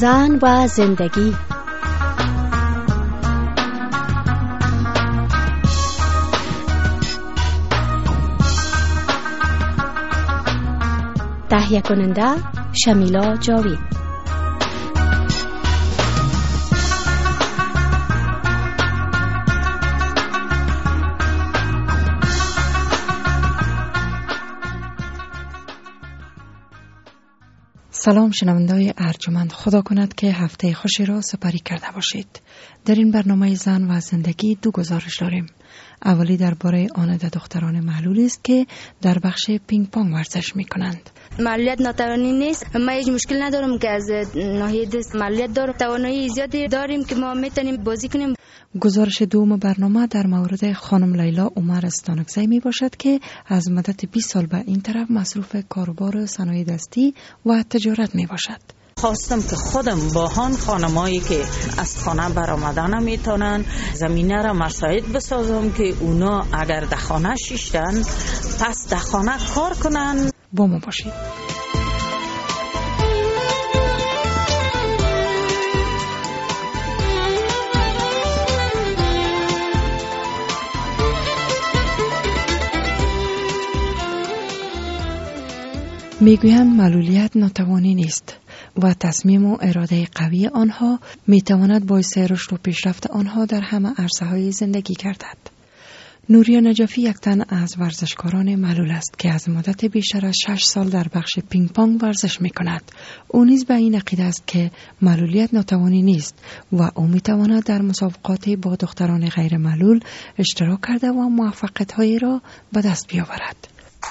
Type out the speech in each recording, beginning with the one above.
زن و زندگی. تهیه کننده شمیلا جاوید. سلام شنونده‌های ارجمند، خدا کند که هفته خوشی را سپری کرده باشید. در این برنامه زن و زندگی دو گزارش داریم. اولی درباره آنده دختران معلولی است که در بخش پینگ پونگ ورزش می‌کنند. معلولیت ناتوانی نیست. ما هیچ مشکل ندارم که از ناحیه دست معلولیت دارم. توانایی زیادی داریم که ما میتونیم بازی کنیم. گزارش دوم برنامه در مورد خانم لیلا عمر استانکزی می باشد که از مدت 20 سال به این طرف مصروف کاروبار صنایع دستی و تجارت می باشد. خواستم که خودم با هان خانمایی که از خانه برآمدن نمیتونن زمینه را مساعد بسازم که اونا اگر در خانه شیشتن پس در خانه کار کنن. با ما باشید. میگویند معلولیت ناتوانی نیست و تصمیم و اراده قوی آنها میتواند باعث رشد و پیشرفت آنها در همه عرصه‌های زندگی گردد. نوریا نجفی یک تن از ورزشکاران معلول است که از مدت بیشتر از 6 سال در بخش پینگ پونگ ورزش میکند. او نیز به این عقیده است که معلولیت ناتوانی نیست و او میتواند در مسابقات با دختران غیر معلول اشتراک کرده و موفقیت‌هایی را به دست بیاورد.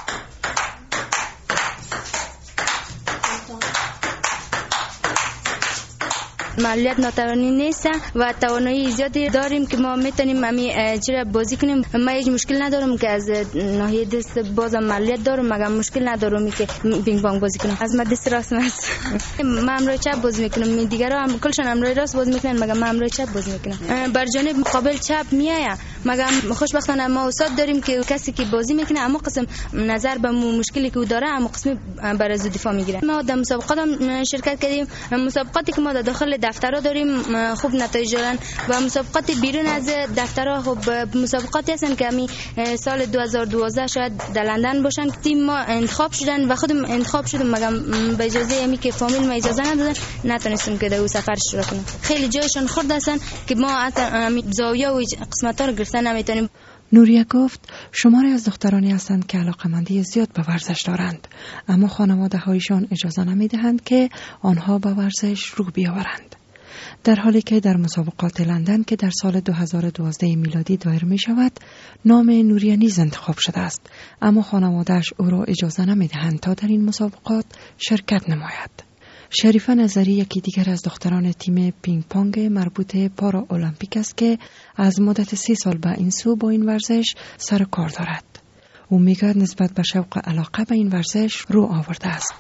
معلولیت ناتوانی نیست و توانایی زیادی داریم که ما میتونیم چرا بازی کنیم. ما هیچ مشکل ندارم که از ناحیه دست بازم معلولیت دارم، مگر مشکل ندارم که پینگ پونگ بازی کنم. از من دست راست است. من امروی چپ بازی میکنم، دیگرها هم کلشون امروی راست بازی میکنن، مگر من امروی چپ بازی میکنم. بر جانب مقابل چپ میآید، مگر خوشبختانه ما استاد داریم که کسی که بازی میکنه اما قسم نظر به مشکلی که او داره اما قسمی بر از دفاع میگیره. ما در مسابقات هم شرکت کردیم، مسابقاتی که ما در داخل دفترها داریم خوب نتایج دارن و مسابقات بیرون از دفترها خوب مسابقاتی هستن که همین سال 2012 شاید در لندن باشن. تیم ما انتخاب شدن و خودم انتخاب شدم، مگر به اجازه همی که فامیل ما اجازه ندادن نتونستم که در اون سفر اشتراک کنم. خیلی جایشان خرد هستن که ما حتی زاویه و قسمت‌ها رو گرفتن نمیتونیم. نوریا گفت شماری از دخترانی هستند که علاقمندی زیاد به ورزش دارند، اما خانواده هایشان اجازه نمیدهند که آنها به ورزش رو بیاورند. در حالی که در مسابقات لندن که در سال 2012 میلادی دایر می شود نام نوریا نیز انتخاب شده است، اما خانواده‌اش او را اجازه نمیدهند تا در این مسابقات شرکت نماید. شریفه نظری یکی دیگر از دختران تیم پینگ پونگ مربوط پارا المپیک است که از مدت 30 سال به این سو با این ورزش سر کار دارد. او میگوید نسبت به شوق علاقه به این ورزش رو آورده است.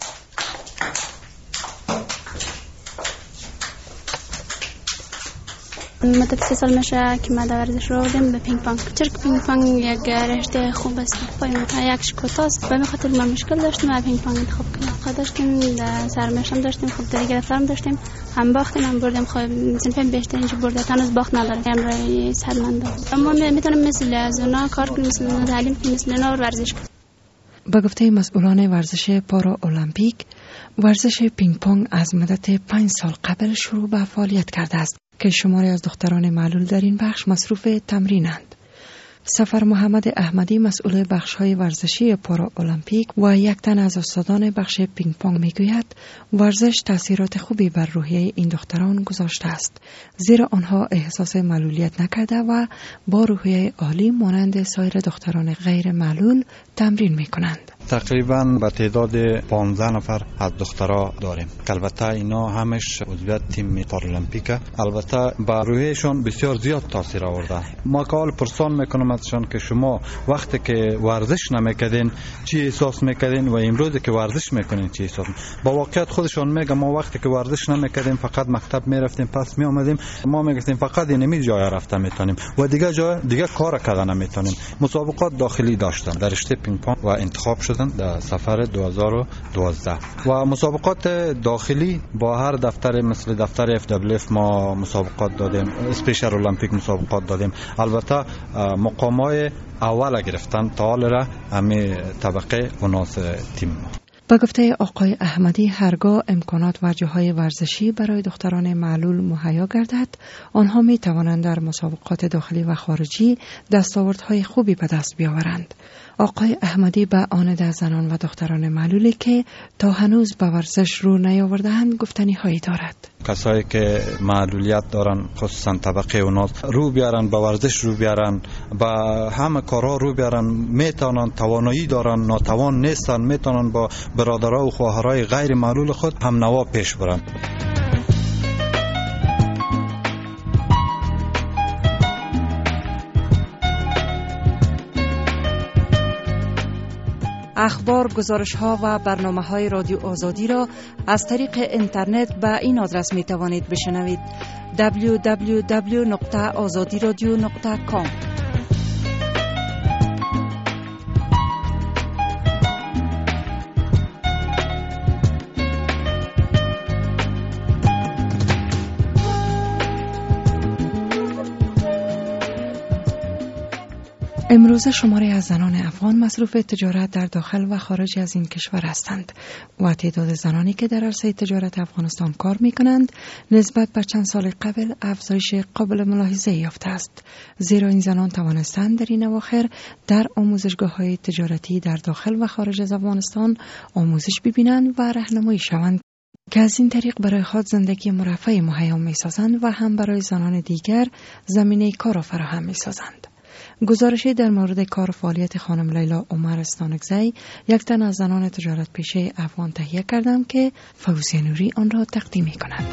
مدت 3 سال میشه که ما در ورزش رو آوردیم به پینگ پونگ. چرا که پینگ پونگ یک رشته خوب است، یکش کوتاست، به خاطر ما مشکل داشتیم و پینگ پونگ انتخاب کردیم. خود داشتیم در سرمشم داشتیم، خب در دیگر فرم داشتیم، هم باختیم هم بردیم. خب صنف بیشتر اینجا برده تنوز باخت نداره. امروی صدمنده اما میتونیم مثل از اونا کار کنیم، مثل تعلیم کنیم، مثل اونا ورزش کنیم. با گفته مسئولان ورزش پارا المپیک، ورزش پینگ پونگ از مدت 5 سال قبل شروع به فعالیت کرده است که شماری از دختران معلول در این بخش مصروف تمرینند. سفر محمد احمدی مسئول بخش‌های ورزشی پارا المپیک و یک تن از استادان بخش پینگ پونگ میگوید ورزش تاثیرات خوبی بر روحیه این دختران گذاشته است، زیرا آنها احساس معلولیت نکرده و با روحیه عالی مانند سایر دختران غیر معلول تمرین میکنند. تقریبا به تعداد 15 نفر از دخترها داریم. البته اینا همش عضویت تیم پارالمپیک. البته به روحیشون بسیار زیاد تاثیر آورده. ما کال پرسان میکنم ازشون که شما وقتی که ورزش نمیکردین چی احساس میکردین و امروزی که ورزش میکنین چی احساس؟ با واقعیت خودشون میگه ما وقتی که ورزش نمیکردیم فقط مکتب میرفتیم پس میآمدیم، ما میگفتیم فقط اینمی جای رفته میتونیم و دیگه جای دیگه کار کردن نمیتونیم. مسابقات داخلی داشتم در رشته پینگ پونگ و انتخاب شد شدند در سفر 2012 و مسابقات داخلی با هر دفتر مثل دفتر FWF ما مسابقات دادیم، اسپیشال المپیک مسابقات دادیم. البته مقامای اول گرفتن تا حال را همه طبقه و ناس تیم ما. با گفته آقای احمدی هرگاه امکانات و جاهای ورزشی برای دختران معلول مهیا گردد، آنها می توانند در مسابقات داخلی و خارجی دستاوردهای خوبی به دست بیاورند. آقای احمدی به آن زنان و دختران معلولی که تا هنوز به ورزش رو نیاورده‌اند گفتنی هایی دارد. کسایی که معلولیت دارن، خصوصا طبقه اوناس، رو بیارن به ورزش، رو بیارن به همه کارها رو بیارن، میتونن، توانایی دارن، ناتوان نیستن، میتونن با برادرها و خواهرای غیر معلول خود هم نوا پیش برن. اخبار، گزارش‌ها و برنامه‌های رادیو آزادی را از طریق اینترنت به این آدرس می‌توانید بشنوید: www.azadiradio.com. امروز شماری از زنان افغان مصروف تجارت در داخل و خارج از این کشور هستند و تعداد زنانی که در عرصه تجارت افغانستان کار می کنند نسبت به چند سال قبل افزایش قابل ملاحظه یافته است، زیرا این زنان توانستند در این اواخر در آموزشگاه‌های تجارتی در داخل و خارج از افغانستان آموزش ببینند و راهنمایی شوند که از این طریق برای خود زندگی مرفه مهیا می سازند و هم برای زنان دیگر زمینه کار را فراهم می سازند. گزارشی در مورد کار و فعالیت خانم لیلا عمر استانکزی، یک تن از زنان تجارت پیشه افغان تهیه کردم که فوزیه نوری آن را تقدیم می کند.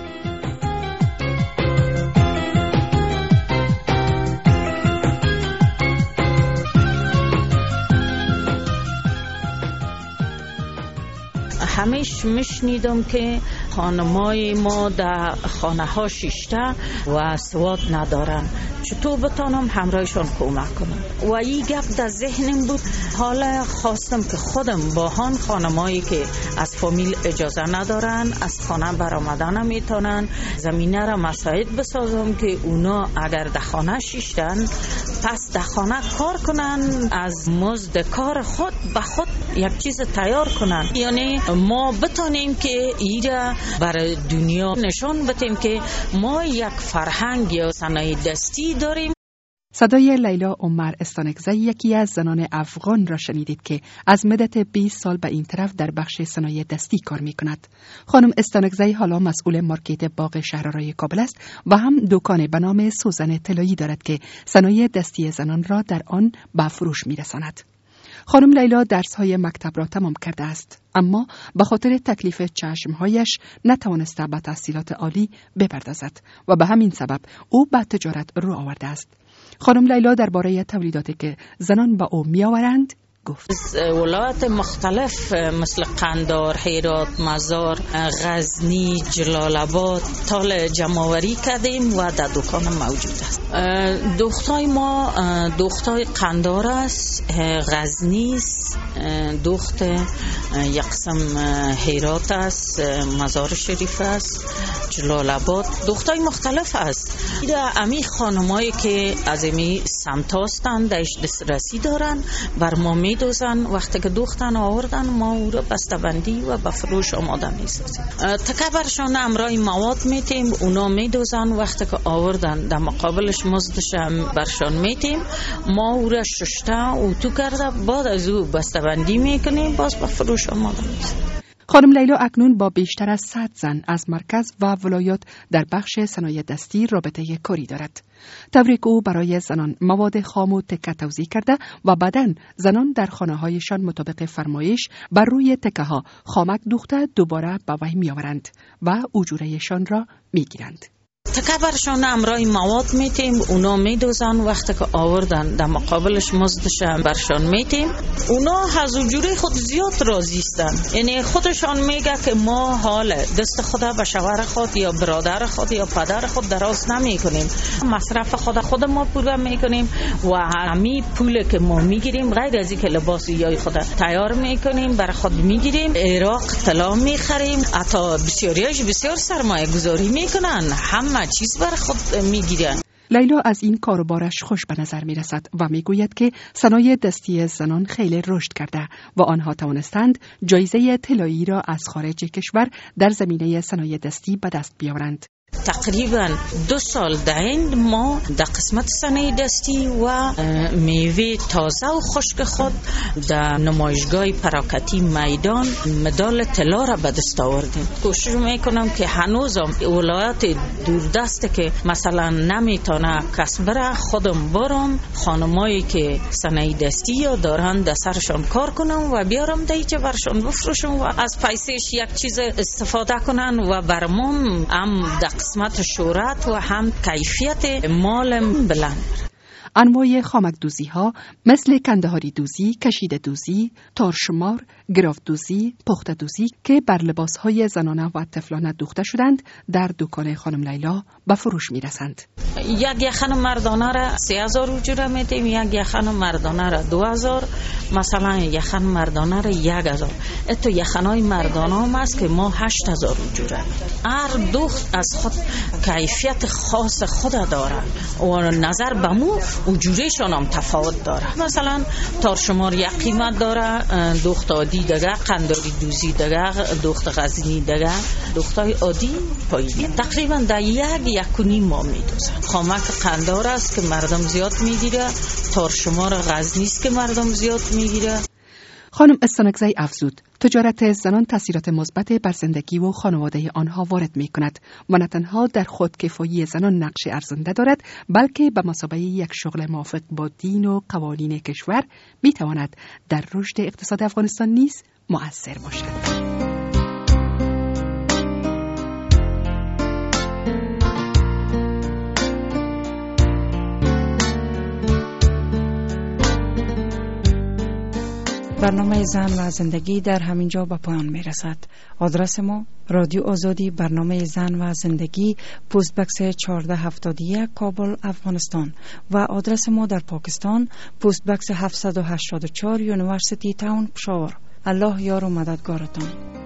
همیشه میشنیدم که خانمای ما در خانه ها شیشته و سواد ندارن، چطور بتانم همراهشان کمک کنم؟ و این گپ در ذهنم بود. حالا خواستم که خودم با هان خانمایی که از فامیل اجازه ندارن، از خانه برآمدن نمیتونن، زمینه را مساعد بسازم که اونا اگر در خانه شیشتن پس در خانه کار کنن، از مزد کار خود به خود یک چیز تیار کنن. یعنی ما بتانیم که ایره برای دنیا نشان بدیم که ما یک فرهنگ یا صنایع دستی داریم. صدای لیلا عمر استانکزی یکی از زنان افغان را شنیدید که از مدت 20 سال به این طرف در بخش صنایع دستی کار می کند. خانم استانکزی حالا مسئول مارکت باغ شهرآرای کابل است و هم دکان به نام سوزن طلایی دارد که صنایع دستی زنان را در آن به فروش می رساند. خانم لیلا درس‌های مکتب را تمام کرده است، اما به خاطر تکلیف چشمهایش نتوانسته به تحصیلات عالی بپردازد و به همین سبب او به تجارت رو آورده است. خانم لیلا درباره تولیداتی که زنان با او میآورند گفت: ولایت مختلف مثل قندار، هرات، مزار، غزنی، جلال آباد تال جمع‌آوری کردیم و در دکان موجود است. دختای ما دختای قندار است، غزنی است، دخت یک قسم هرات است، مزار شریف است، جلال آباد، دختای مختلف است. امی خانمایی که از امی سمت هستند داشت دسترسی دارن بر ما میدوزن. وقتی که دختن آوردن ما او را بسته‌بندی و به فروش آماده میسازیم. تکه برشان امرای مواد میتیم، اونا میدوزن. وقتی که آوردن در مقابلش مزدش برشان میتیم، ما او را ششته و تو کرده بعد از او بسته‌بندی میکنیم، باز به فروش آماده میسازیم. خانم لیلا اکنون با بیشتر از 100 زن از مرکز و ولایات در بخش صنایع دستی رابطه کاری دارد. تبریک او برای زنان مواد خام و تکه توزیع کرده و بعداً زنان در خانه‌هایشان مطابق فرمایش بر روی تکه ها خامک دوخته دوباره به وی میآورند و اجورهشان را میگیرند. تکه برشان امرای مواد میتیم، اونا میدوزن، وقتی که آوردن در مقابلش مزدش برشان میتیم. اونا حضور خود زیاد راضی هستن، یعنی خودشان میگه که ما حال دست خدا به شوهر خود یا برادر خود یا پدر خود دراز نمی کنیم، مصرف خود ما پول میکنیم و همین پول که ما میگیریم غیر از اینکه لباس یا خود تیار میکنیم برای خود میگیریم، عراق طلا میخریم، حتی بسیاریش بسیار سرمایه گذاری میکنن، همه چیز برای خود میگیرن. لیلا از این کاروبارش خوش به نظر می رسد و می گوید که صنایع دستی زنان خیلی رشد کرده و آنها توانستند جایزه طلایی را از خارج کشور در زمینه صنایع دستی به دست بیاورند. تقریبا 2 سال دهند ما در قسمت صنایع دستی و میوه تازه و خشک خود در نمایشگاه پراکتی میدان مدال طلا را به دست آوردیم. کوشش میکنم که هنوزم ولایت دوردست که مثلا نمیتونه کس بره خودم برم خانمایی که صنایع دستی یا دارن در سرشان کار کنم و بیارم دیگه برشان بفروشم و از پیسش یک چیز استفاده کنن و برمون هم قسمت شهرت و هم کیفیت مال بلند. انواع خامک دوزی ها مثل کندهاری دوزی، کشیده دوزی، تارشمار، گراف دوزی، پخته دوزی که بر لباس های زنانه و طفلانه دوخته شدند در دکان خانم لیلا به فروش می رسند. یک یخن مردانه را 3000 اجره میدیم، یک یخن مردانه را 2000، مثلا یخن مردانه را 1000. اتو یخنای مردانه هم است که ما 8000 اجره. هر دوخت از خود کیفیت خاص خود داره و نظر به مو اجورهشان هم تفاوت داره. مثلا تارشمار یک قیمت داره، دوخت عادی دیگه، قنداری دوزی دیگه، دوخت غزنی دیگه، دوختای عادی پایینی. تقریبا در 1.5 ماه میدوزن. خامک قندار است که مردم زیاد میگیره، تارشمار غزنی است که مردم زیاد میگیره. خانم استانکزی افزود تجارت زنان تاثیرات مثبت بر زندگی و خانواده آنها وارد می کند و نه تنها در خودکفایی زنان نقش ارزنده دارد بلکه به مثابه یک شغل موافق با دین و قوانین کشور می تواند در رشد اقتصاد افغانستان نیز مؤثر باشد. برنامه زن و زندگی در همینجا به پایان می رسد. آدرس ما رادیو آزادی، برنامه زن و زندگی، پست بکس 1471 کابل افغانستان و آدرس ما در پاکستان پست بکس 784 یونیورسیتی تاون پشاور. الله یار و مددگارتان.